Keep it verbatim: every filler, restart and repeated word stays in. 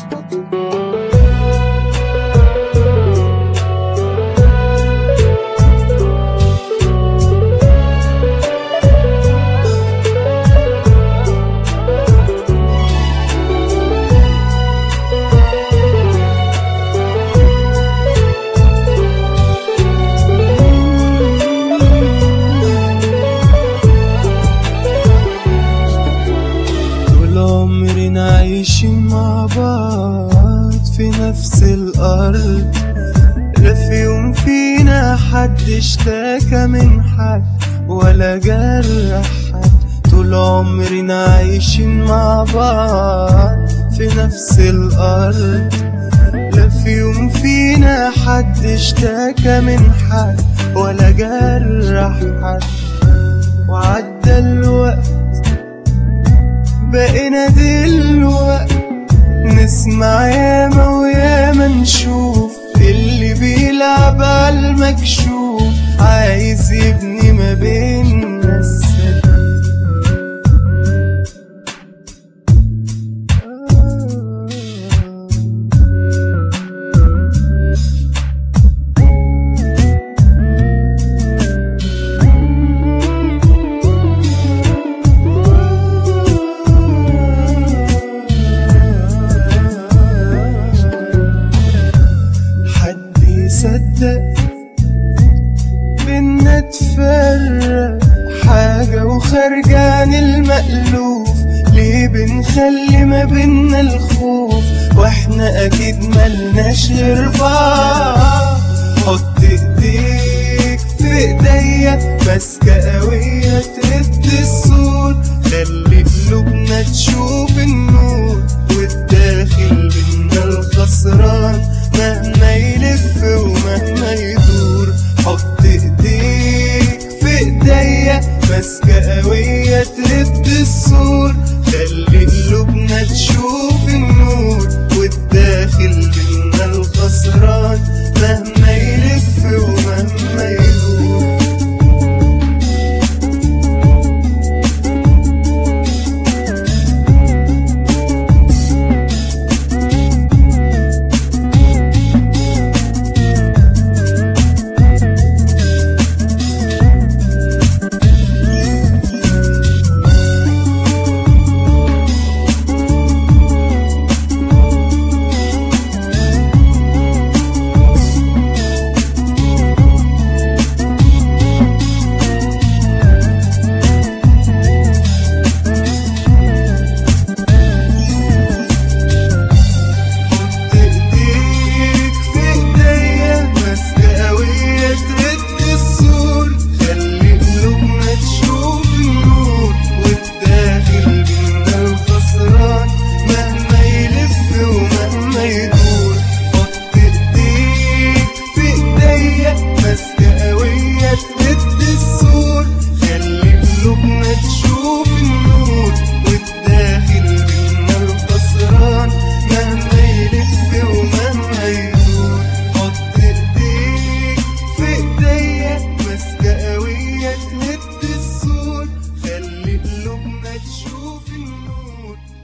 عمرنا عايشين مع بعض في نفس الأرض، لا في يوم فينا حد اشتكى من حد ولا جرح حد. طول عمرنا عايشين مع بعض في نفس الأرض، لا في يوم فينا حد اشتكى من حد ولا جرح حد. وعدى الوقت بقينا دلوقت نسمع ياما وياما نشوف اللي بيلعب عالمكشوف، عايز يبني ما بيننا السد. صدق بينا تفرق حاجة وخارجة عن المألوف، ليه بنخلي ما بينا الخوف واحنا اكيد ملناش غير بعض. حط ايديك في ايديا ماسكة قوية تهد السور، خلي قلوبنا تشوف النور والداخل بينا الخسران مهما يلف ومهما يدور. حط ايديك في ايديا ماسكة قوية تهد السور، خلي قلوبنا تشوف النور والداخل بينا الخسران مهما يلف ومهما يدور. تهد السور خلي قلوبنا تشوف النور.